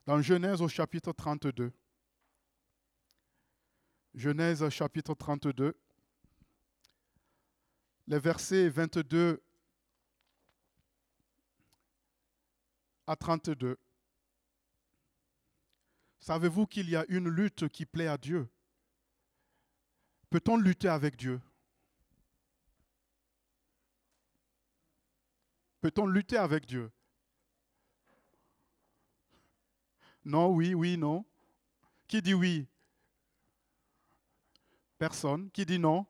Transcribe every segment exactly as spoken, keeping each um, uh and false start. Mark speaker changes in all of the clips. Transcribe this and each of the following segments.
Speaker 1: dans Genèse au chapitre trente-deux. Genèse chapitre trente-deux, les versets vingt-deux à trente-deux. Savez-vous qu'il y a une lutte qui plaît à Dieu? Peut-on lutter avec Dieu? Peut-on lutter avec Dieu? Non, oui, oui, non. Qui dit oui? Personne. Qui dit non?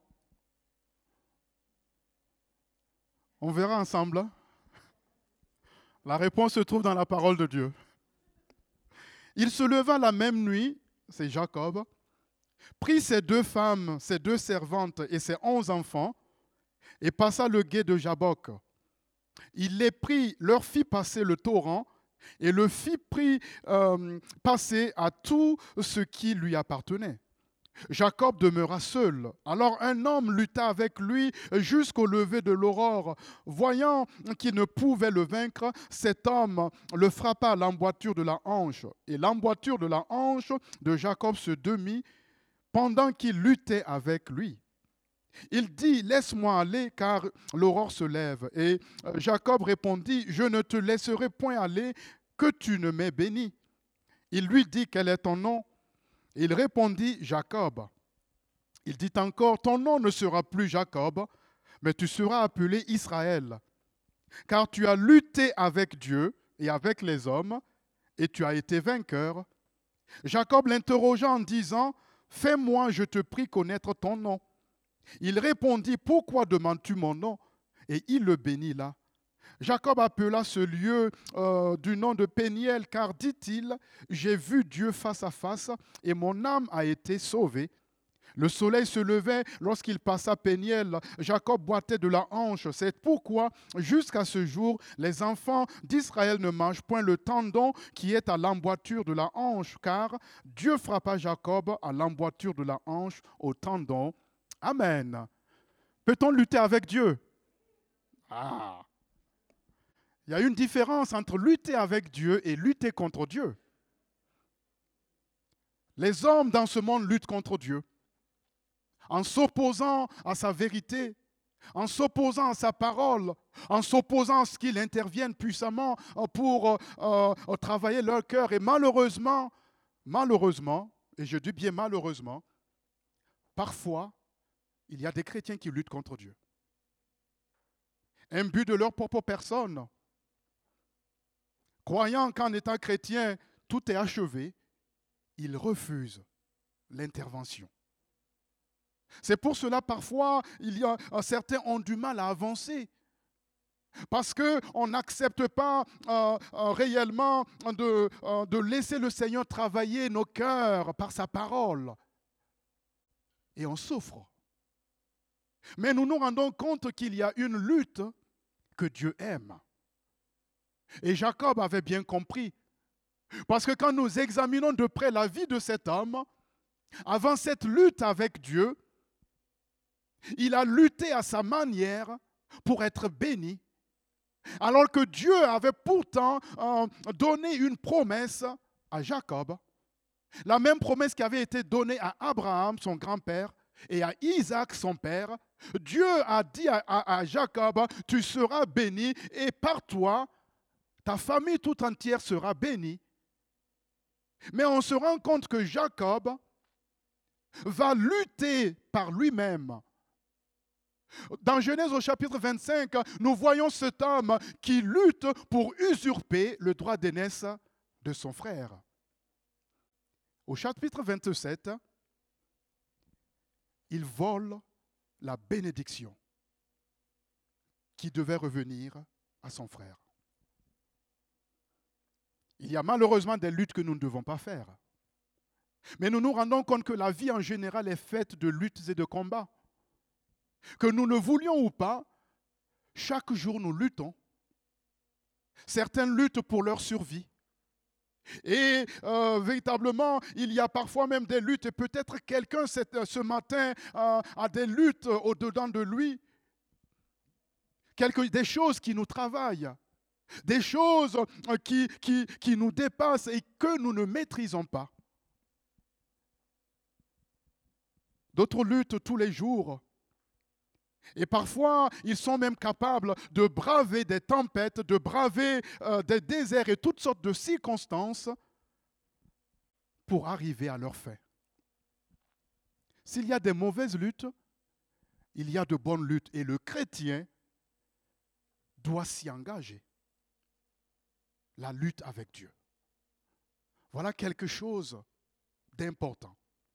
Speaker 1: On verra ensemble. La réponse se trouve dans la parole de Dieu. Il se leva la même nuit, c'est Jacob, prit ses deux femmes, ses deux servantes et ses onze enfants, et passa le gué de Jabbok. Il les prit, leur fit passer le torrent, et le fit pris, euh, passer à tout ce qui lui appartenait. Jacob demeura seul. Alors un homme lutta avec lui jusqu'au lever de l'aurore. Voyant qu'il ne pouvait le vaincre, cet homme le frappa à l'emboîture de la hanche. Et l'emboîture de la hanche de Jacob se demit pendant qu'il luttait avec lui. Il dit, laisse-moi aller, car l'aurore se lève. Et Jacob répondit, je ne te laisserai point aller, que tu ne m'aies béni. Il lui dit, quel est ton nom? Il répondit, Jacob. Il dit encore, ton nom ne sera plus Jacob, mais tu seras appelé Israël, car tu as lutté avec Dieu et avec les hommes, et tu as été vainqueur. Jacob l'interrogea en disant, fais-moi, je te prie, connaître ton nom. Il répondit, pourquoi demandes-tu mon nom? Et il le bénit là. Jacob appela ce lieu euh, du nom de Péniel, car, dit-il, j'ai vu Dieu face à face et mon âme a été sauvée. Le soleil se levait lorsqu'il passa Péniel. Jacob boitait de la hanche. C'est pourquoi, jusqu'à ce jour, les enfants d'Israël ne mangent point le tendon qui est à l'emboîture de la hanche, car Dieu frappa Jacob à l'emboîture de la hanche au tendon. Amen. Peut-on lutter avec Dieu? Ah! Il y a une différence entre lutter avec Dieu et lutter contre Dieu. Les hommes dans ce monde luttent contre Dieu en s'opposant à sa vérité, en s'opposant à sa parole, en s'opposant à ce qu'il intervienne puissamment pour euh, euh, travailler leur cœur. Et malheureusement, malheureusement, et je dis bien malheureusement, parfois, il y a des chrétiens qui luttent contre Dieu. Imbus de leur propre personne, croyant qu'en étant chrétien, tout est achevé, ils refusent l'intervention. C'est pour cela, parfois, il y a, certains ont du mal à avancer. Parce qu'on n'accepte pas euh, euh, réellement de, euh, de laisser le Seigneur travailler nos cœurs par sa parole. Et on souffre. Mais nous nous rendons compte qu'il y a une lutte que Dieu aime. Et Jacob avait bien compris. Parce que quand nous examinons de près la vie de cet homme, avant cette lutte avec Dieu, il a lutté à sa manière pour être béni. Alors que Dieu avait pourtant euh, donné une promesse à Jacob. La même promesse qui avait été donnée à Abraham, son grand-père, et à Isaac, son père. Dieu a dit à, à, à Jacob, tu seras béni et par toi, ta famille tout entière sera bénie. Mais on se rend compte que Jacob va lutter par lui-même. Dans Genèse au chapitre vingt-cinq, nous voyons cet homme qui lutte pour usurper le droit d'aînesse de son frère. Au chapitre vingt-sept, il vole la bénédiction qui devait revenir à son frère. Il y a malheureusement des luttes que nous ne devons pas faire. Mais nous nous rendons compte que la vie en général est faite de luttes et de combats. Que nous le voulions ou pas, chaque jour nous luttons. Certains luttent pour leur survie. Et euh, véritablement, il y a parfois même des luttes. Et peut-être quelqu'un cette, ce matin euh, a des luttes au-dedans de lui. Quelque, des choses qui nous travaillent. des choses qui, qui, qui nous dépassent et que nous ne maîtrisons pas. D'autres luttent tous les jours. Et parfois, ils sont même capables de braver des tempêtes, de braver euh, des déserts et toutes sortes de circonstances pour arriver à leur fin. S'il y a des mauvaises luttes, il y a de bonnes luttes. Et le chrétien doit s'y engager. La lutte avec Dieu. Voilà quelque chose d'important.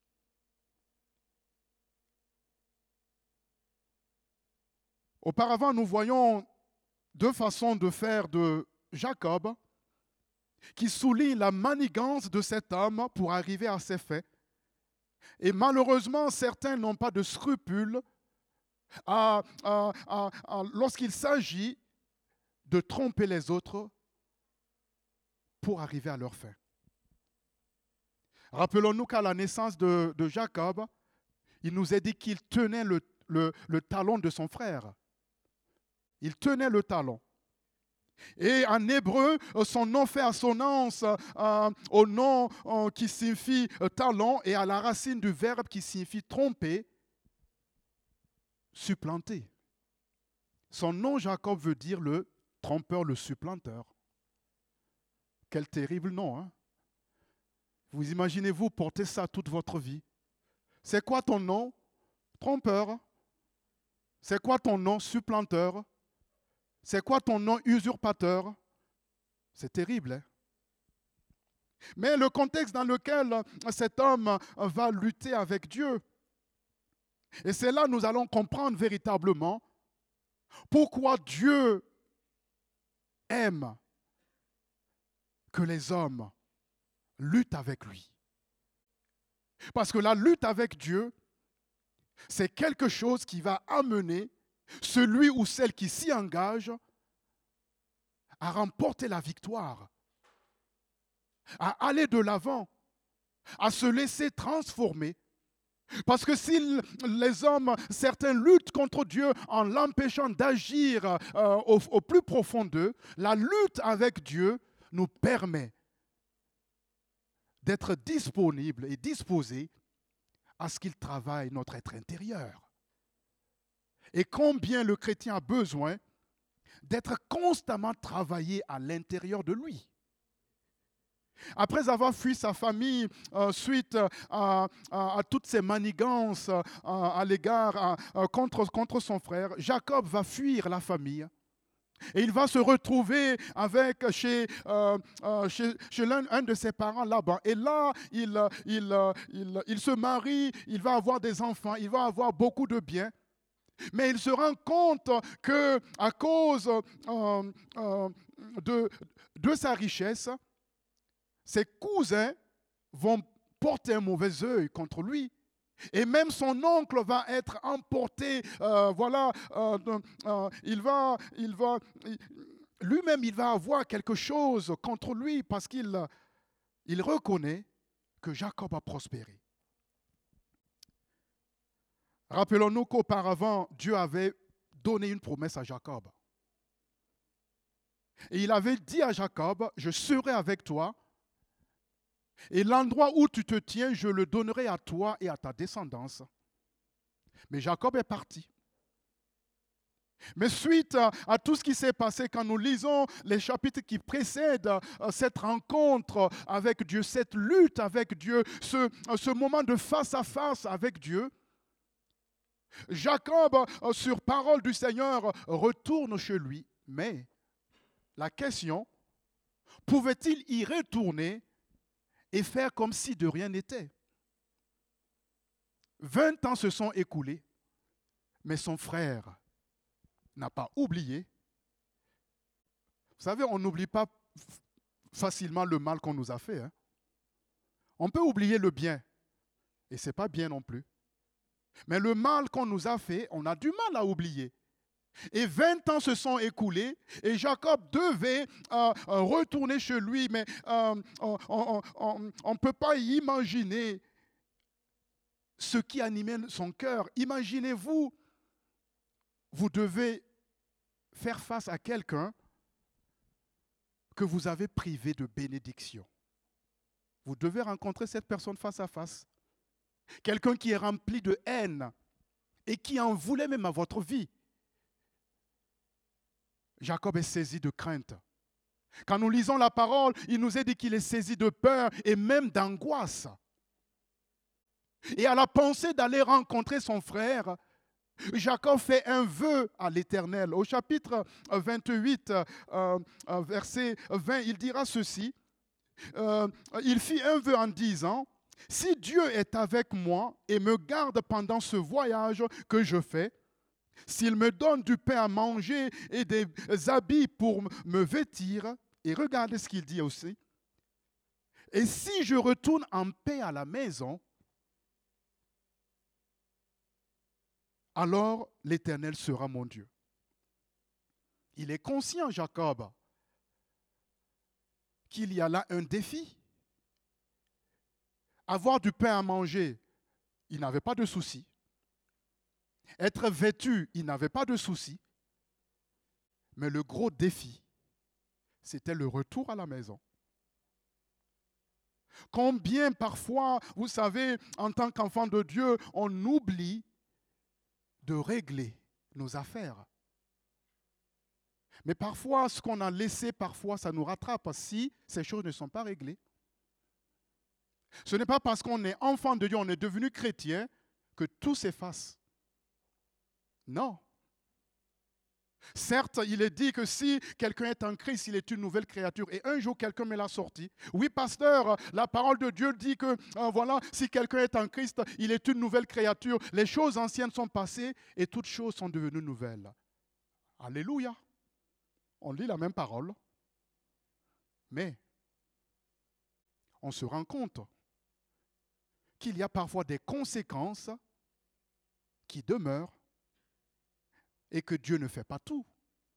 Speaker 1: Auparavant, nous voyons deux façons de faire de Jacob qui soulignent la manigance de cet homme pour arriver à ses fins. Et malheureusement, certains n'ont pas de scrupules à, à, à, à, lorsqu'il s'agit de tromper les autres pour arriver à leur fin. Rappelons-nous qu'à la naissance de, de Jacob, il nous est dit qu'il tenait le, le, le talon de son frère. Il tenait le talon. Et en hébreu, son nom fait assonance euh, au nom euh, qui signifie euh, talon et à la racine du verbe qui signifie tromper, supplanter. Son nom, Jacob, veut dire le trompeur, le supplanteur. Quel terrible nom, hein? Vous imaginez-vous porter ça toute votre vie? C'est quoi ton nom? Trompeur. C'est quoi ton nom? Supplanteur. C'est quoi ton nom? Usurpateur. C'est terrible, hein? Mais le contexte dans lequel cet homme va lutter avec Dieu, et c'est là que nous allons comprendre véritablement pourquoi Dieu aime que les hommes luttent avec lui. Parce que la lutte avec Dieu, c'est quelque chose qui va amener celui ou celle qui s'y engage à remporter la victoire, à aller de l'avant, à se laisser transformer. Parce que si les hommes, certains luttent contre Dieu en l'empêchant d'agir euh, au, au plus profond d'eux, la lutte avec Dieu nous permet d'être disponibles et disposés à ce qu'il travaille notre être intérieur. Et combien le chrétien a besoin d'être constamment travaillé à l'intérieur de lui. Après avoir fui sa famille euh, suite à, à, à toutes ces manigances euh, à l'égard à, à, contre, contre son frère, Jacob va fuir la famille. Et il va se retrouver avec chez, euh, euh, chez, chez l'un un de ses parents là-bas. Et là, il, il, il, il se marie, il va avoir des enfants, il va avoir beaucoup de biens. Mais il se rend compte qu'à cause euh, euh, de, de sa richesse, ses cousins vont porter un mauvais œil contre lui. Et même son oncle va être emporté, euh, voilà, euh, euh, il va, il va, lui-même il va avoir quelque chose contre lui parce qu'il il reconnaît que Jacob a prospéré. Rappelons-nous qu'auparavant, Dieu avait donné une promesse à Jacob. Et il avait dit à Jacob, je serai avec toi, et l'endroit où tu te tiens, je le donnerai à toi et à ta descendance. Mais Jacob est parti. Mais suite à, à tout ce qui s'est passé, quand nous lisons les chapitres qui précèdent euh, cette rencontre avec Dieu, cette lutte avec Dieu, ce, ce moment de face à face avec Dieu, Jacob, euh, sur parole du Seigneur, retourne chez lui. Mais la question, pouvait-il y retourner et faire comme si de rien n'était? Vingt ans se sont écoulés, mais son frère n'a pas oublié. Vous savez, on n'oublie pas facilement le mal qu'on nous a fait. Hein? On peut oublier le bien, et ce n'est pas bien non plus. Mais le mal qu'on nous a fait, on a du mal à oublier. Et vingt ans se sont écoulés et Jacob devait euh, retourner chez lui, mais euh, on ne peut pas imaginer ce qui animait son cœur. Imaginez-vous, vous devez faire face à quelqu'un que vous avez privé de bénédiction. Vous devez rencontrer cette personne face à face. Quelqu'un qui est rempli de haine et qui en voulait même à votre vie. Jacob est saisi de crainte. Quand nous lisons la parole, il nous est dit qu'il est saisi de peur et même d'angoisse. Et à la pensée d'aller rencontrer son frère, Jacob fait un vœu à l'Éternel. Au chapitre vingt-huit, euh, verset vingt, il dira ceci. Euh, il fit un vœu en disant, « Si Dieu est avec moi et me garde pendant ce voyage que je fais, s'il me donne du pain à manger et des habits pour me vêtir, et regardez ce qu'il dit aussi, et si je retourne en paix à la maison, alors l'Éternel sera mon Dieu. » Il est conscient, Jacob, qu'il y a là un défi. Avoir du pain à manger, il n'avait pas de souci. Être vêtu, il n'avait pas de souci. Mais le gros défi, c'était le retour à la maison. Combien parfois, vous savez, en tant qu'enfant de Dieu, on oublie de régler nos affaires. Mais parfois, ce qu'on a laissé, parfois, ça nous rattrape si ces choses ne sont pas réglées. Ce n'est pas parce qu'on est enfant de Dieu, on est devenu chrétien, que tout s'efface. Non. Certes, il est dit que si quelqu'un est en Christ, il est une nouvelle créature. Et un jour, quelqu'un me l'a sorti. Oui, pasteur, la parole de Dieu dit que, euh, voilà, si quelqu'un est en Christ, il est une nouvelle créature. Les choses anciennes sont passées et toutes choses sont devenues nouvelles. Alléluia. On lit la même parole. Mais, on se rend compte qu'il y a parfois des conséquences qui demeurent et que Dieu ne fait pas tout.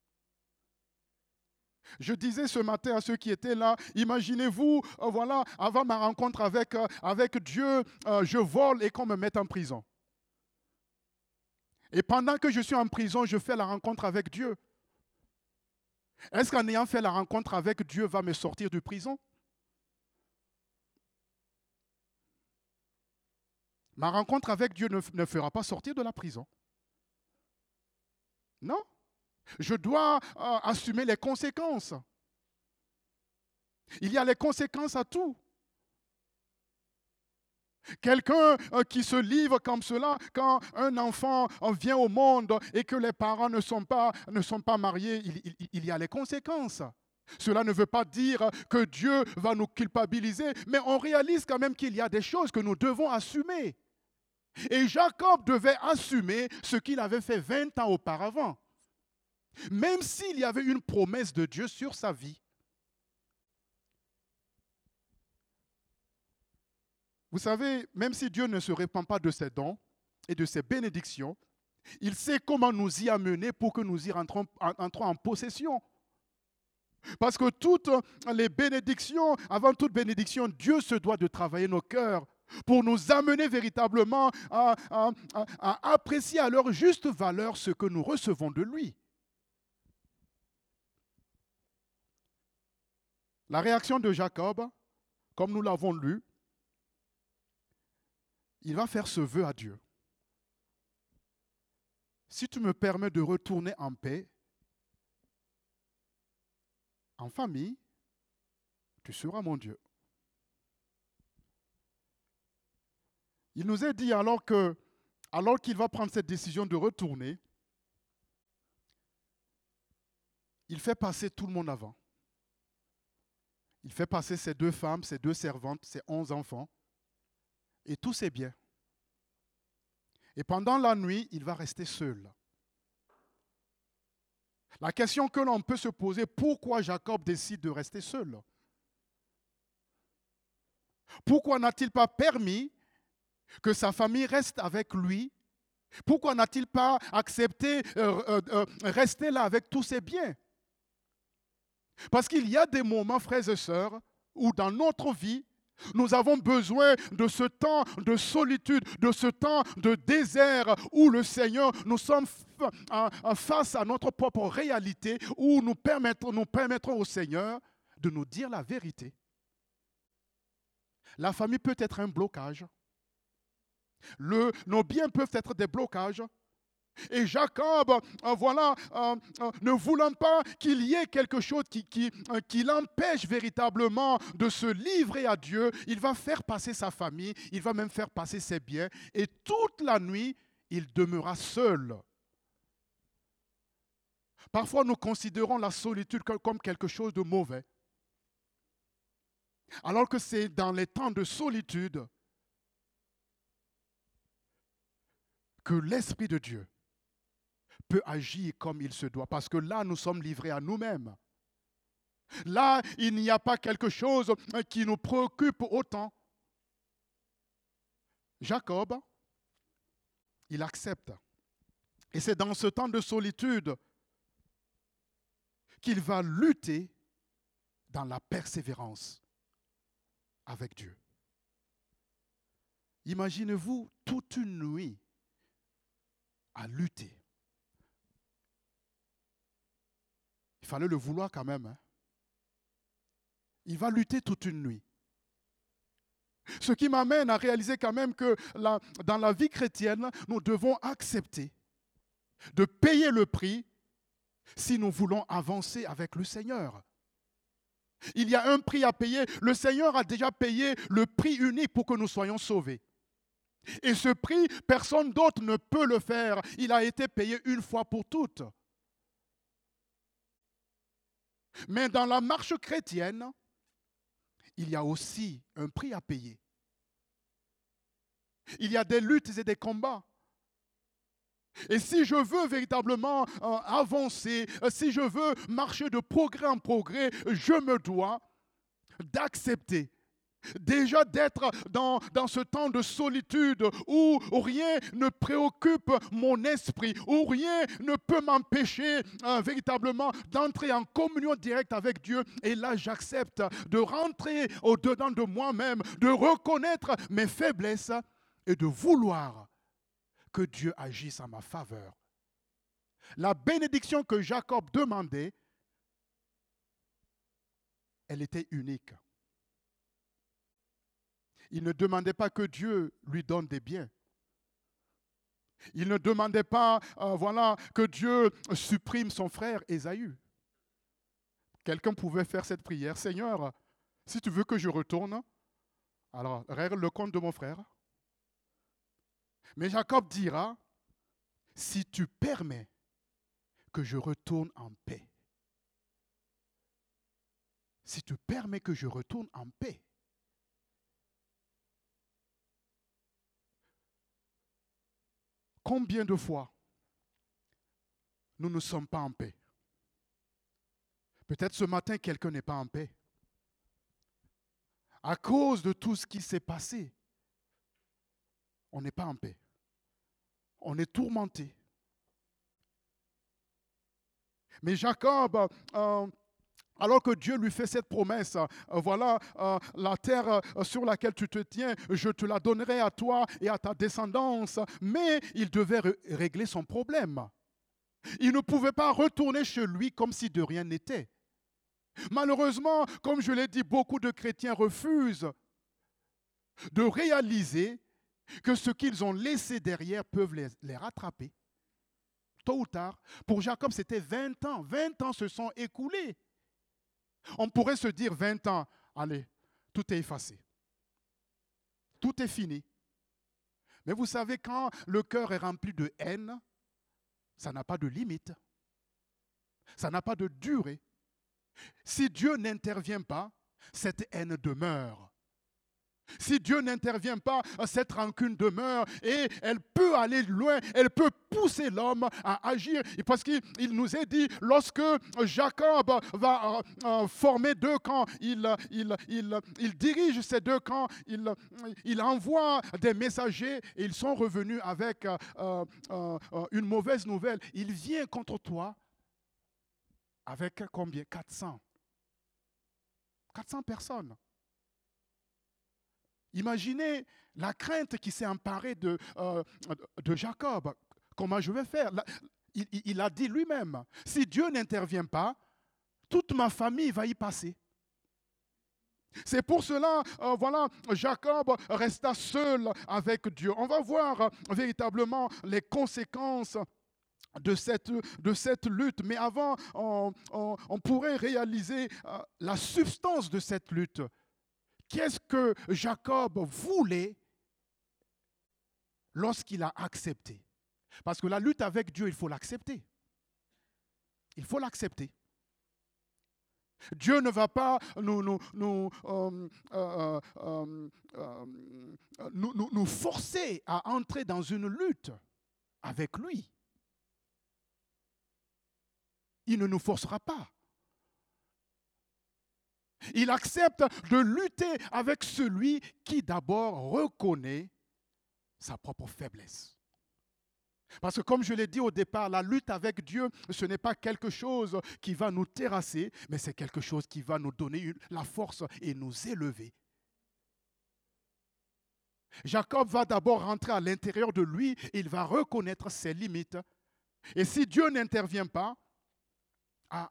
Speaker 1: Je disais ce matin à ceux qui étaient là, imaginez-vous, euh, voilà, avant ma rencontre avec, euh, avec Dieu, euh, je vole et qu'on me mette en prison. Et pendant que je suis en prison, je fais la rencontre avec Dieu. Est-ce qu'en ayant fait la rencontre avec Dieu, va me sortir de prison? Ma rencontre avec Dieu ne, ne fera pas sortir de la prison. Non. Je dois euh, assumer les conséquences. Il y a les conséquences à tout. Quelqu'un euh, qui se livre comme cela, quand un enfant euh, vient au monde et que les parents ne sont pas, ne sont pas mariés, il, il, il y a les conséquences. Cela ne veut pas dire que Dieu va nous culpabiliser, mais on réalise quand même qu'il y a des choses que nous devons assumer. Et Jacob devait assumer ce qu'il avait fait vingt ans auparavant. Même s'il y avait une promesse de Dieu sur sa vie. Vous savez, même si Dieu ne se répand pas de ses dons et de ses bénédictions, il sait comment nous y amener pour que nous y rentrons, entrons en possession. Parce que toutes les bénédictions, avant toute bénédiction, Dieu se doit de travailler nos cœurs pour nous amener véritablement à, à, à, à apprécier à leur juste valeur ce que nous recevons de lui. La réaction de Jacob, comme nous l'avons lu, il va faire ce vœu à Dieu. Si tu me permets de retourner en paix, en famille, tu seras mon Dieu. Il nous est dit alors que, alors qu'il va prendre cette décision de retourner, il fait passer tout le monde avant. Il fait passer ses deux femmes, ses deux servantes, ses onze enfants et tous ses biens. Et pendant la nuit, il va rester seul. La question que l'on peut se poser, pourquoi Jacob décide de rester seul? Pourquoi n'a-t-il pas permis que sa famille reste avec lui? Pourquoi n'a-t-il pas accepté euh, euh, euh, rester là avec tous ses biens? Parce qu'il y a des moments, frères et sœurs, où dans notre vie, nous avons besoin de ce temps de solitude, de ce temps de désert où le Seigneur, nous sommes face à notre propre réalité, où nous permettrons, nous permettrons au Seigneur de nous dire la vérité. La famille peut être un blocage. Le, nos biens peuvent être des blocages. Et Jacob, euh, voilà, euh, euh, ne voulant pas qu'il y ait quelque chose qui, qui, euh, qui l'empêche véritablement de se livrer à Dieu, il va faire passer sa famille, il va même faire passer ses biens, et toute la nuit, il demeura seul. Parfois, nous considérons la solitude comme quelque chose de mauvais, alors que c'est dans les temps de solitude que l'Esprit de Dieu peut agir comme il se doit, parce que là, nous sommes livrés à nous-mêmes. Là, il n'y a pas quelque chose qui nous préoccupe autant. Jacob, il accepte. Et c'est dans ce temps de solitude qu'il va lutter dans la persévérance avec Dieu. Imaginez-vous toute une nuit à lutter. Il fallait le vouloir quand même. Hein. Il va lutter toute une nuit. Ce qui m'amène à réaliser quand même que la, dans la vie chrétienne, nous devons accepter de payer le prix si nous voulons avancer avec le Seigneur. Il y a un prix à payer. Le Seigneur a déjà payé le prix unique pour que nous soyons sauvés. Et ce prix, personne d'autre ne peut le faire. Il a été payé une fois pour toutes. Mais dans la marche chrétienne, il y a aussi un prix à payer. Il y a des luttes et des combats. Et si je veux véritablement euh, avancer, euh, si je veux marcher de progrès en progrès, je me dois d'accepter. Déjà d'être dans, dans ce temps de solitude où rien ne préoccupe mon esprit, où rien ne peut m'empêcher euh, véritablement d'entrer en communion directe avec Dieu. Et là, j'accepte de rentrer au-dedans de moi-même, de reconnaître mes faiblesses et de vouloir que Dieu agisse en ma faveur. La bénédiction que Jacob demandait, elle était unique. Il ne demandait pas que Dieu lui donne des biens. Il ne demandait pas, euh, voilà, que Dieu supprime son frère Ésaü. Quelqu'un pouvait faire cette prière. Seigneur, si tu veux que je retourne, alors règle le compte de mon frère. Mais Jacob dira, si tu permets que je retourne en paix. Si tu permets que je retourne en paix. Combien de fois nous ne sommes pas en paix? Peut-être ce matin, quelqu'un n'est pas en paix. À cause de tout ce qui s'est passé, on n'est pas en paix. On est tourmenté. Mais Jacob, euh, alors que Dieu lui fait cette promesse, euh, voilà, euh, la terre euh, sur laquelle tu te tiens, je te la donnerai à toi et à ta descendance. Mais il devait ré- régler son problème. Il ne pouvait pas retourner chez lui comme si de rien n'était. Malheureusement, comme je l'ai dit, beaucoup de chrétiens refusent de réaliser que ce qu'ils ont laissé derrière peuvent les, les rattraper. Tôt ou tard, pour Jacob, c'était vingt ans. vingt ans se sont écoulés. On pourrait se dire vingt ans, allez, tout est effacé. Tout est fini. Mais vous savez, quand le cœur est rempli de haine, ça n'a pas de limite. Ça n'a pas de durée. Si Dieu n'intervient pas, cette haine demeure. Si Dieu n'intervient pas, cette rancune demeure et elle peut aller loin, elle peut pousser l'homme à agir. Parce qu'il il nous est dit, lorsque Jacob va euh, former deux camps, il, il, il, il dirige ces deux camps, il, il envoie des messagers et ils sont revenus avec euh, euh, une mauvaise nouvelle. Il vient contre toi avec combien? quatre cents. quatre cents personnes. Imaginez la crainte qui s'est emparée de, euh, de Jacob. Comment je vais faire? il, il a dit lui-même, si Dieu n'intervient pas, toute ma famille va y passer. C'est pour cela, euh, voilà, Jacob resta seul avec Dieu. On va voir euh, véritablement les conséquences de cette, de cette lutte. Mais avant, on, on, on pourrait réaliser euh, la substance de cette lutte. Qu'est-ce que Jacob voulait lorsqu'il a accepté? Parce que la lutte avec Dieu, il faut l'accepter. Il faut l'accepter. Dieu ne va pas nous, nous, nous, euh, euh, euh, euh, nous, nous, nous forcer à entrer dans une lutte avec lui. Il ne nous forcera pas. Il accepte de lutter avec celui qui d'abord reconnaît sa propre faiblesse. Parce que comme je l'ai dit au départ, la lutte avec Dieu, ce n'est pas quelque chose qui va nous terrasser, mais c'est quelque chose qui va nous donner la force et nous élever. Jacob va d'abord rentrer à l'intérieur de lui, il va reconnaître ses limites. Et si Dieu n'intervient pas, ah,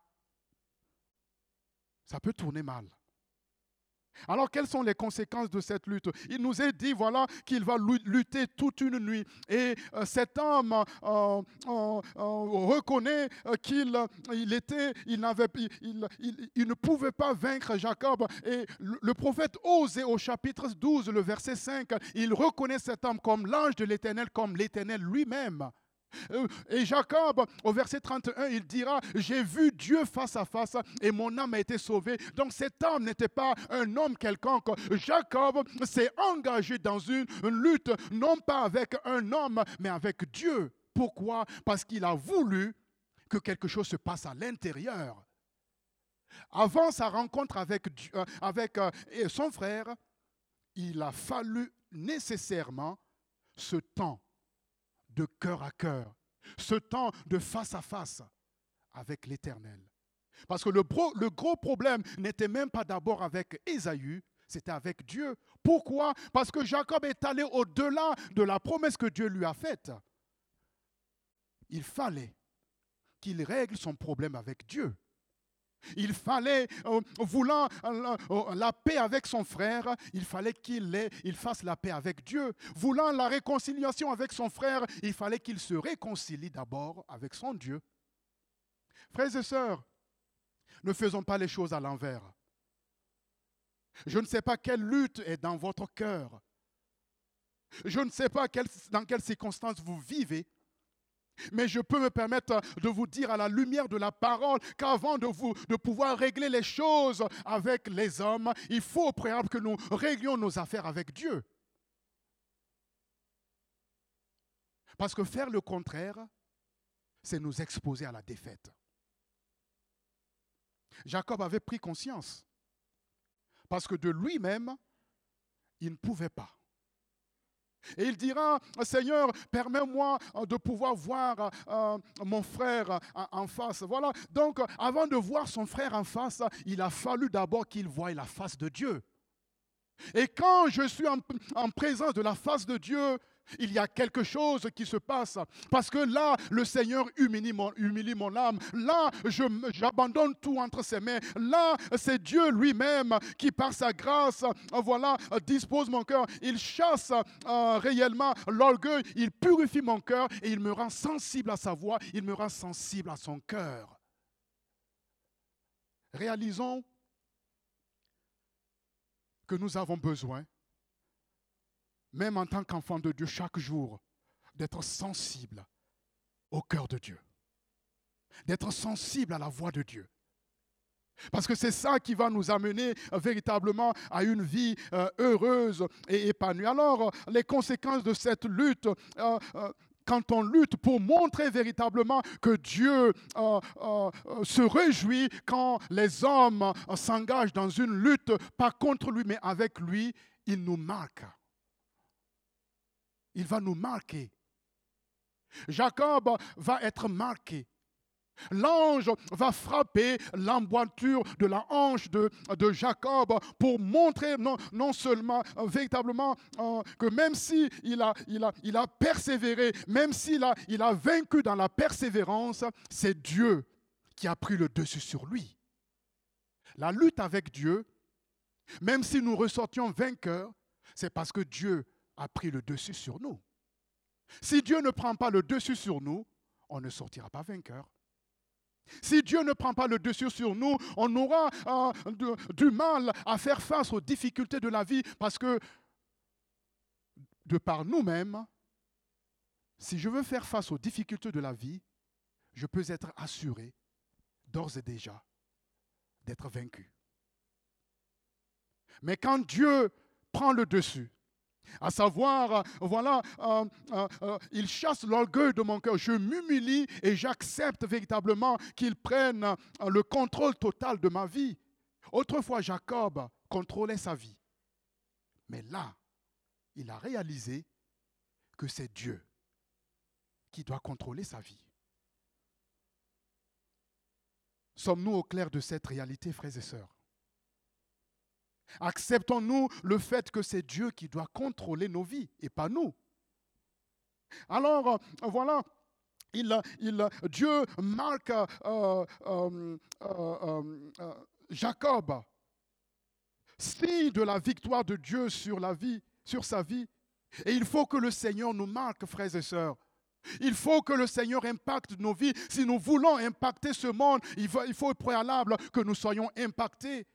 Speaker 1: ça peut tourner mal. Alors, quelles sont les conséquences de cette lutte? Il nous est dit, voilà, qu'il va lutter toute une nuit. Et euh, cet homme euh, euh, euh, reconnaît euh, qu'il il était, il, n'avait, il, il, il ne pouvait pas vaincre Jacob. Et le, le prophète Osée, au chapitre douze, le verset cinq, il reconnaît cet homme comme l'ange de l'Éternel, comme l'Éternel lui-même. Et Jacob, au verset trente et un, il dira, j'ai vu Dieu face à face et mon âme a été sauvée. Donc cet homme n'était pas un homme quelconque. Jacob s'est engagé dans une lutte, non pas avec un homme, mais avec Dieu. Pourquoi? Parce qu'il a voulu que quelque chose se passe à l'intérieur. Avant sa rencontre avec, Dieu, avec son frère, il a fallu nécessairement ce temps de cœur à cœur, ce temps de face à face avec l'Éternel. Parce que le, bro, le gros problème n'était même pas d'abord avec Ésaü, c'était avec Dieu. Pourquoi? Parce que Jacob est allé au-delà de la promesse que Dieu lui a faite. Il fallait qu'il règle son problème avec Dieu. Il fallait, euh, voulant euh, euh, la paix avec son frère, il fallait qu'il ait, il fasse la paix avec Dieu. Voulant la réconciliation avec son frère, il fallait qu'il se réconcilie d'abord avec son Dieu. Frères et sœurs, ne faisons pas les choses à l'envers. Je ne sais pas quelle lutte est dans votre cœur. Je ne sais pas quelle, dans quelles circonstances vous vivez. Mais je peux me permettre de vous dire à la lumière de la parole qu'avant de, vous, de pouvoir régler les choses avec les hommes, il faut au préalable que nous réglions nos affaires avec Dieu. Parce que faire le contraire, c'est nous exposer à la défaite. Jacob avait pris conscience. Parce que de lui-même, il ne pouvait pas. Et il dira, Seigneur, permets-moi de pouvoir voir euh, mon frère en face. Voilà. Donc, avant de voir son frère en face, il a fallu d'abord qu'il voie la face de Dieu. Et quand je suis en, en présence de la face de Dieu, il y a quelque chose qui se passe. Parce que là, le Seigneur humilie mon, humilie mon âme. Là, je, j'abandonne tout entre ses mains. Là, c'est Dieu lui-même qui, par sa grâce, voilà, dispose mon cœur. Il chasse euh, réellement l'orgueil. Il purifie mon cœur et il me rend sensible à sa voix. Il me rend sensible à son cœur. Réalisons que nous avons besoin, même en tant qu'enfant de Dieu, chaque jour, d'être sensible au cœur de Dieu. D'être sensible à la voix de Dieu. Parce que c'est ça qui va nous amener euh, véritablement à une vie euh, heureuse et épanouie. Alors, les conséquences de cette lutte, euh, euh, quand on lutte pour montrer véritablement que Dieu euh, euh, se réjouit quand les hommes euh, s'engagent dans une lutte, pas contre lui, mais avec lui, il nous marque. Il va nous marquer. Jacob va être marqué. L'ange va frapper l'emboîture de la hanche de, de Jacob pour montrer non, non seulement euh, véritablement euh, que même s'il il a, il a, il a persévéré, même s'il a, il a vaincu dans la persévérance, c'est Dieu qui a pris le dessus sur lui. La lutte avec Dieu, Même si nous ressortions vainqueurs, c'est parce que Dieu a pris le dessus sur nous. Si Dieu ne prend pas le dessus sur nous, on ne sortira pas vainqueur. Si Dieu ne prend pas le dessus sur nous, on aura euh, de, du mal à faire face aux difficultés de la vie parce que de par nous-mêmes, si je veux faire face aux difficultés de la vie, je peux être assuré d'ores et déjà d'être vaincu. Mais quand Dieu prend le dessus, à savoir, voilà, euh, euh, euh, il chasse l'orgueil de mon cœur, je m'humilie et j'accepte véritablement qu'il prenne euh, le contrôle total de ma vie. Autrefois, Jacob contrôlait sa vie. Mais là, il a réalisé que c'est Dieu qui doit contrôler sa vie. Sommes-nous au clair de cette réalité, frères et sœurs? Acceptons-nous le fait que c'est Dieu qui doit contrôler nos vies et pas nous? Alors, voilà, il, il, Dieu marque euh, euh, euh, euh, euh, Jacob, signe de la victoire de Dieu sur la vie, sur sa vie. Et il faut que le Seigneur nous marque, frères et sœurs. Il faut que le Seigneur impacte nos vies. Si nous voulons impacter ce monde, il faut, il faut au préalable que nous soyons impactés.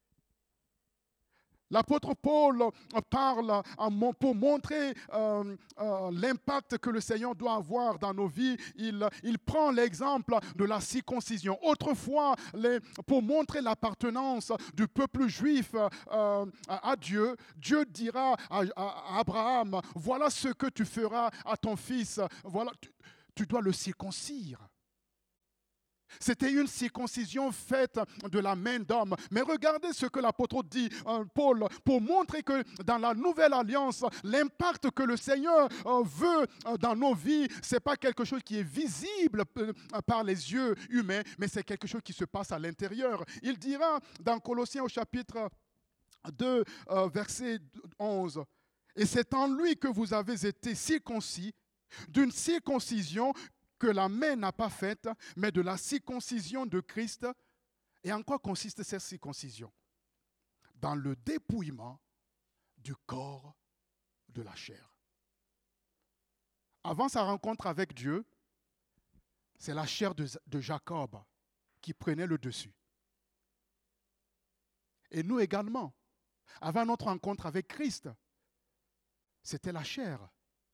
Speaker 1: L'apôtre Paul parle pour montrer euh, euh, l'impact que le Seigneur doit avoir dans nos vies. Il, il prend l'exemple de la circoncision. Autrefois, les, pour montrer l'appartenance du peuple juif euh, à Dieu, Dieu dira à, à Abraham, voilà ce que tu feras à ton fils. Voilà, tu, tu dois le circoncire. C'était une circoncision faite de la main d'homme. Mais regardez ce que l'apôtre dit, euh, Paul, pour montrer que dans la nouvelle alliance, l'impact que le Seigneur euh, veut euh, dans nos vies, ce n'est pas quelque chose qui est visible euh, par les yeux humains, mais c'est quelque chose qui se passe à l'intérieur. Il dira dans Colossiens au chapitre deux, euh, verset onze, « Et c'est en lui que vous avez été circoncis d'une circoncision que la main n'a pas faite, mais de la circoncision de Christ. » Et en quoi consiste cette circoncision? Dans le dépouillement du corps de la chair. Avant sa rencontre avec Dieu, c'est la chair de, de Jacob qui prenait le dessus. Et nous également, avant notre rencontre avec Christ, c'était la chair.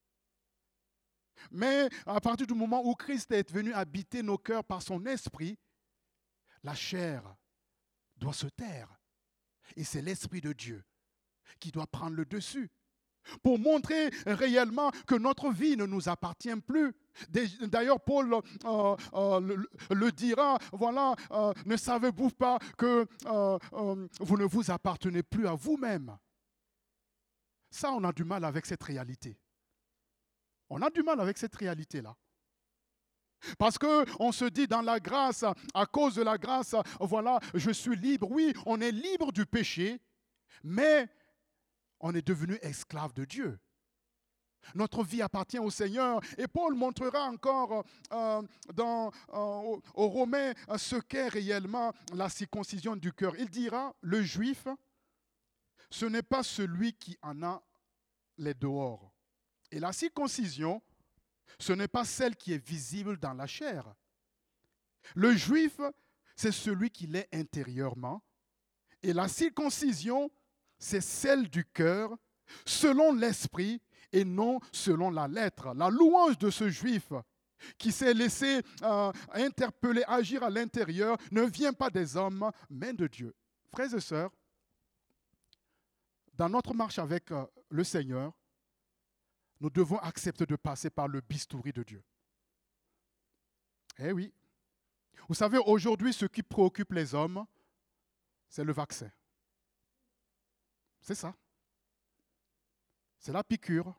Speaker 1: Mais à partir du moment où Christ est venu habiter nos cœurs par son esprit, la chair doit se taire. Et c'est l'Esprit de Dieu qui doit prendre le dessus pour montrer réellement que notre vie ne nous appartient plus. D'ailleurs, Paul euh, euh, le, le dira, voilà, euh, ne savez-vous pas que euh, euh, vous ne vous appartenez plus à vous-même? Ça, on a du mal avec cette réalité. On a du mal avec cette réalité-là. Parce qu'on se dit dans la grâce, à cause de la grâce, voilà, je suis libre. Oui, on est libre du péché, mais on est devenu esclave de Dieu. Notre vie appartient au Seigneur. Et Paul montrera encore euh, dans, euh, aux Romains ce qu'est réellement la circoncision du cœur. Il dira, le juif, ce n'est pas celui qui en a les dehors. Et la circoncision, ce n'est pas celle qui est visible dans la chair. Le juif, c'est celui qui l'est intérieurement. Et la circoncision, c'est celle du cœur, selon l'esprit et non selon la lettre. La louange de ce juif qui s'est laissé euh, interpeller, agir à l'intérieur, ne vient pas des hommes, mais de Dieu. Frères et sœurs, dans notre marche avec euh, le Seigneur, nous devons accepter de passer par le bistouri de Dieu. Eh oui. Vous savez, aujourd'hui, ce qui préoccupe les hommes, c'est le vaccin. C'est ça. C'est la piqûre.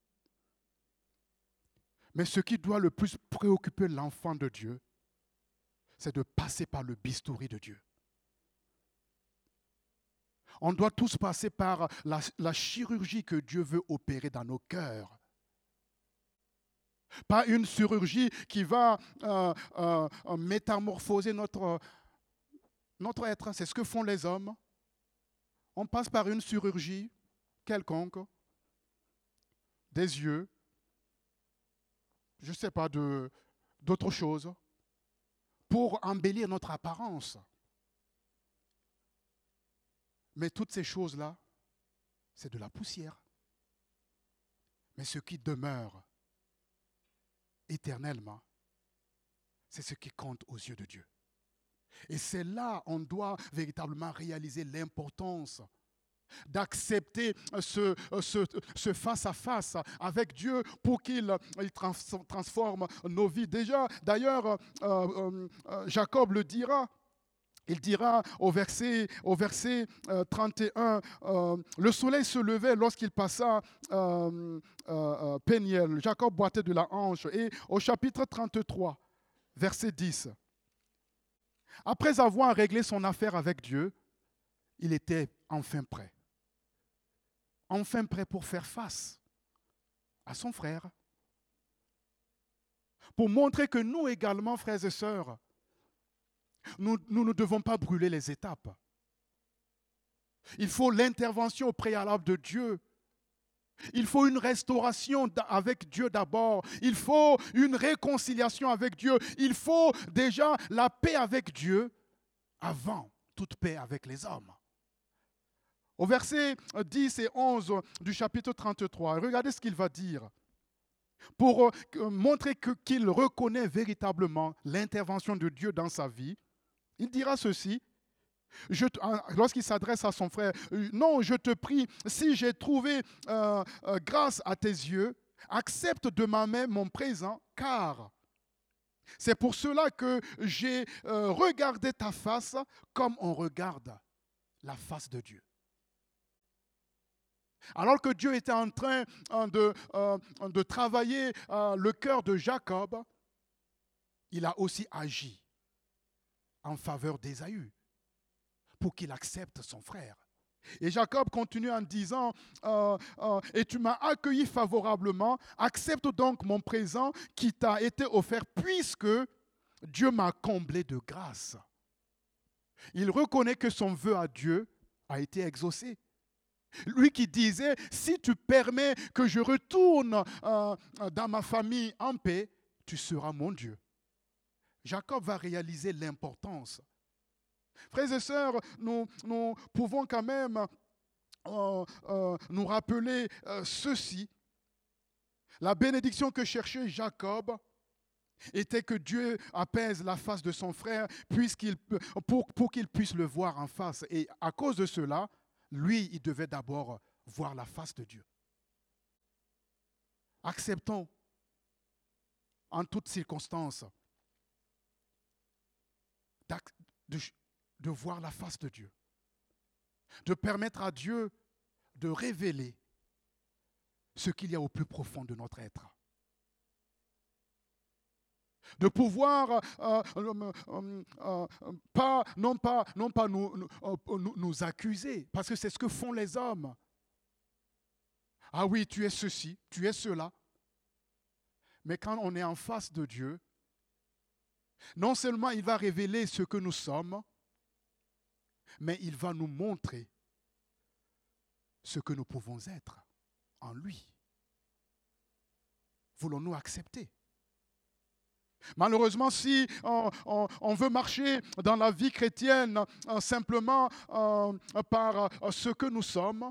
Speaker 1: Mais ce qui doit le plus préoccuper l'enfant de Dieu, c'est de passer par le bistouri de Dieu. On doit tous passer par la, la chirurgie que Dieu veut opérer dans nos cœurs. Pas une chirurgie qui va euh, euh, métamorphoser notre, notre être. C'est ce que font les hommes. on passe par une chirurgie quelconque, des yeux, je ne sais pas, de, d'autres choses, pour embellir notre apparence. Mais toutes ces choses-là, c'est de la poussière. Mais ce qui demeure éternellement, c'est ce qui compte aux yeux de Dieu. Et c'est là qu'on doit véritablement réaliser l'importance d'accepter ce, ce, ce face-à-face avec Dieu pour qu'il il transforme nos vies. Déjà, d'ailleurs, euh, euh, Jacob le dira. Il dira au verset, au verset euh, trente et un, euh, le soleil se levait lorsqu'il passa euh, euh, Péniel. Jacob boitait de la hanche. Et au chapitre trente-trois, verset dix, après avoir réglé son affaire avec Dieu, il était enfin prêt. Enfin prêt pour faire face à son frère. Pour montrer que nous également, frères et sœurs, Nous, nous ne devons pas brûler les étapes. Il faut l'intervention au préalable de Dieu. Il faut une restauration avec Dieu d'abord. Il faut une réconciliation avec Dieu. Il faut déjà la paix avec Dieu avant toute paix avec les hommes. Au verset dix et onze du chapitre trente-trois, regardez ce qu'il va dire. Pour montrer que, qu'il reconnaît véritablement l'intervention de Dieu dans sa vie, il dira ceci, je, lorsqu'il s'adresse à son frère, « Non, je te prie, si j'ai trouvé euh, euh, grâce à tes yeux, accepte de ma main mon présent, car c'est pour cela que j'ai euh, regardé ta face comme on regarde la face de Dieu. » Alors que Dieu était en train de, euh, de travailler euh, le cœur de Jacob, il a aussi agi en faveur d'Ésaü, pour qu'il accepte son frère. Et Jacob continue en disant, euh, euh, « Et tu m'as accueilli favorablement, accepte donc mon présent qui t'a été offert, puisque Dieu m'a comblé de grâce. » Il reconnaît que son vœu à Dieu a été exaucé. Lui qui disait, « Si tu permets que je retourne euh, dans ma famille en paix, tu seras mon Dieu. » Jacob va réaliser l'importance. Frères et sœurs, nous, nous pouvons quand même euh, euh, nous rappeler euh, ceci. La bénédiction que cherchait Jacob était que Dieu apaise la face de son frère puisqu'il, pour, pour qu'il puisse le voir en face. Et à cause de cela, lui, il devait d'abord voir la face de Dieu. Acceptons en toutes circonstances De, de voir la face de Dieu, de permettre à Dieu de révéler ce qu'il y a au plus profond de notre être, de pouvoir euh, euh, euh, euh, pas, non pas, non pas nous, nous, nous accuser, parce que c'est ce que font les hommes. Ah oui, tu es ceci, tu es cela. Mais quand on est en face de Dieu, non seulement il va révéler ce que nous sommes, mais il va nous montrer ce que nous pouvons être en lui. Voulons-nous accepter? Malheureusement, si on, on, on veut marcher dans la vie chrétienne euh, simplement euh, par euh, ce que nous sommes,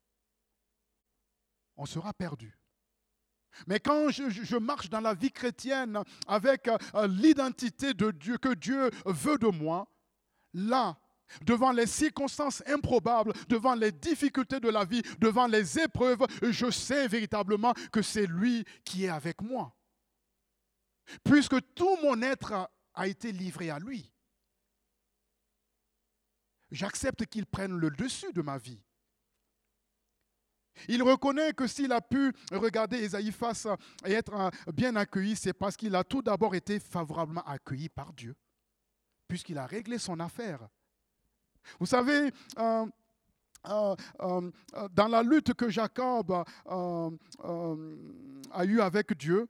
Speaker 1: on sera perdu. Mais quand je, je marche dans la vie chrétienne avec euh, l'identité de Dieu, que Dieu veut de moi, là, devant les circonstances improbables, devant les difficultés de la vie, devant les épreuves, je sais véritablement que c'est lui qui est avec moi. Puisque tout mon être a été livré à lui. J'accepte qu'il prenne le dessus de ma vie. Il reconnaît que s'il a pu regarder Ésaïe face et être bien accueilli, c'est parce qu'il a tout d'abord été favorablement accueilli par Dieu, puisqu'il a réglé son affaire. Vous savez, euh, euh, euh, dans la lutte que Jacob euh, euh, a eue avec Dieu,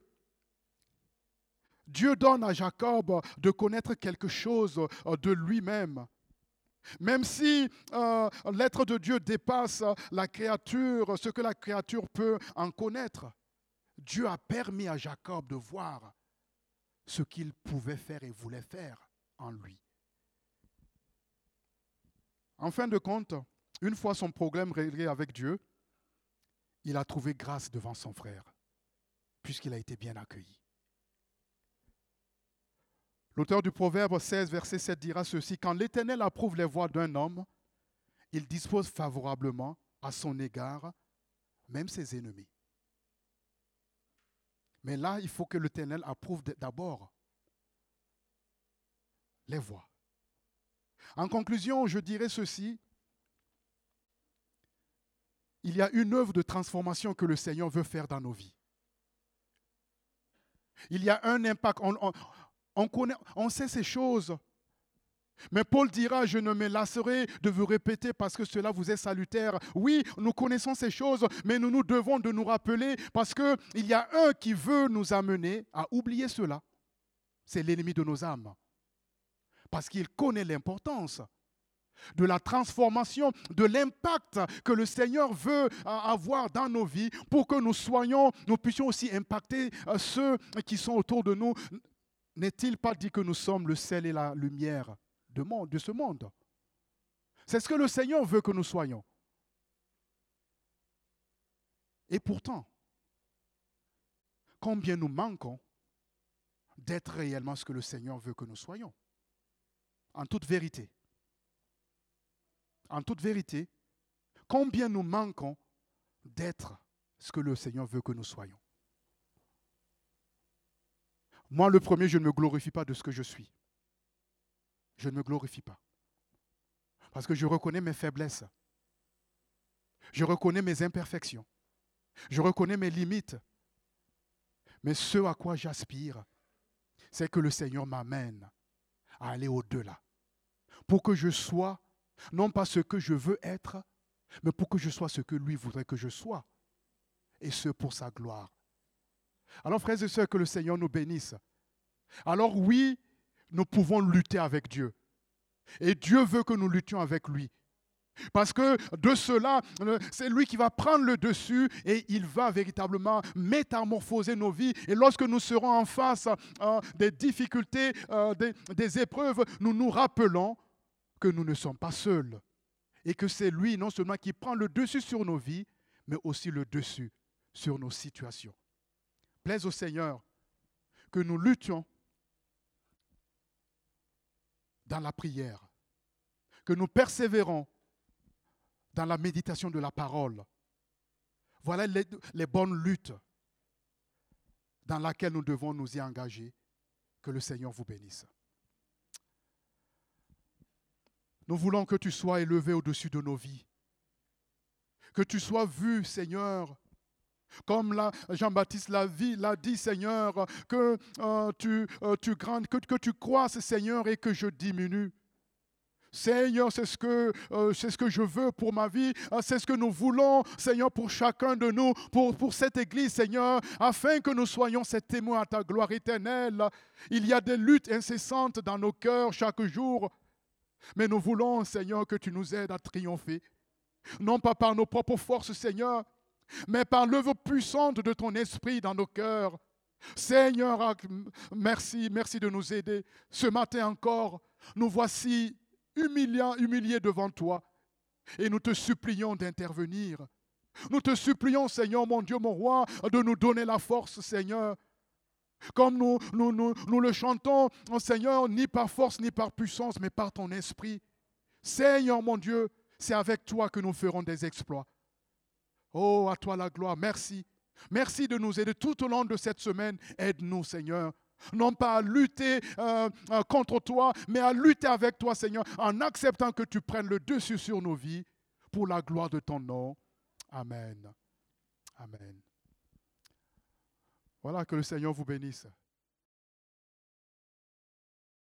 Speaker 1: Dieu donne à Jacob de connaître quelque chose de lui-même. Même si euh, l'être de Dieu dépasse la créature, ce que la créature peut en connaître, Dieu a permis à Jacob de voir ce qu'il pouvait faire et voulait faire en lui. En fin de compte, une fois son problème réglé avec Dieu, il a trouvé grâce devant son frère, puisqu'il a été bien accueilli. L'auteur du Proverbe seize, verset sept dira ceci: « Quand l'Éternel approuve les voies d'un homme, il dispose favorablement à son égard même ses ennemis. » Mais là, il faut que l'Éternel approuve d'abord les voies. En conclusion, je dirais ceci: il y a une œuvre de transformation que le Seigneur veut faire dans nos vies. Il y a un impact. On, on, on, connaît, on sait ces choses. Mais Paul dira: je ne me lasserai de vous répéter parce que cela vous est salutaire. Oui, nous connaissons ces choses, mais nous nous devons de nous rappeler parce qu'il y a un qui veut nous amener à oublier cela. C'est l'ennemi de nos âmes. Parce qu'il connaît l'importance de la transformation, de l'impact que le Seigneur veut avoir dans nos vies pour que nous soyons, nous puissions aussi impacter ceux qui sont autour de nous. N'est-il pas dit que nous sommes le sel et la lumière de, monde, de ce monde? C'est ce que le Seigneur veut que nous soyons. Et pourtant, combien nous manquons d'être réellement ce que le Seigneur veut que nous soyons. En toute vérité. En toute vérité, combien nous manquons d'être ce que le Seigneur veut que nous soyons. Moi, le premier, je ne me glorifie pas de ce que je suis. Je ne me glorifie pas. Parce que je reconnais mes faiblesses. Je reconnais mes imperfections. Je reconnais mes limites. Mais ce à quoi j'aspire, c'est que le Seigneur m'amène à aller au-delà. Pour que je sois, non pas ce que je veux être, mais pour que je sois ce que lui voudrait que je sois. Et ce, pour sa gloire. Alors, frères et sœurs, que le Seigneur nous bénisse. Alors oui, nous pouvons lutter avec Dieu. Et Dieu veut que nous luttions avec lui. Parce que de cela, c'est lui qui va prendre le dessus et il va véritablement métamorphoser nos vies. Et lorsque nous serons en face euh, des difficultés, euh, des, des épreuves, nous nous rappelons que nous ne sommes pas seuls. Et que c'est lui non seulement qui prend le dessus sur nos vies, mais aussi le dessus sur nos situations. Plaise au Seigneur que nous luttions dans la prière, que nous persévérons dans la méditation de la parole. Voilà les, les bonnes luttes dans lesquelles nous devons nous y engager. Que le Seigneur vous bénisse. Nous voulons que tu sois élevé au-dessus de nos vies. Que tu sois vu, Seigneur, comme la, Jean-Baptiste l'a, l'a dit, Seigneur, que euh, tu, euh, tu grandes, que, que tu croisses, Seigneur, et que je diminue. Seigneur, c'est ce que, euh, c'est ce que je veux pour ma vie, c'est ce que nous voulons, Seigneur, pour chacun de nous, pour, pour cette Église, Seigneur, afin que nous soyons ces témoins à ta gloire éternelle. Il y a des luttes incessantes dans nos cœurs chaque jour, mais nous voulons, Seigneur, que tu nous aides à triompher, non pas par nos propres forces, Seigneur, mais par l'œuvre puissante de ton esprit dans nos cœurs. Seigneur, merci, merci de nous aider. Ce matin encore, nous voici humiliants, humiliés devant toi, et nous te supplions d'intervenir. Nous te supplions, Seigneur, mon Dieu, mon roi, de nous donner la force, Seigneur. Comme nous, nous, nous, nous le chantons, Seigneur, ni par force, ni par puissance, mais par ton esprit. Seigneur, mon Dieu, c'est avec toi que nous ferons des exploits. Oh, à toi la gloire, merci. Merci de nous aider tout au long de cette semaine. Aide-nous, Seigneur. Non pas à lutter euh, euh, contre toi, mais à lutter avec toi, Seigneur, en acceptant que tu prennes le dessus sur nos vies pour la gloire de ton nom. Amen. Amen. Voilà, que le Seigneur vous bénisse.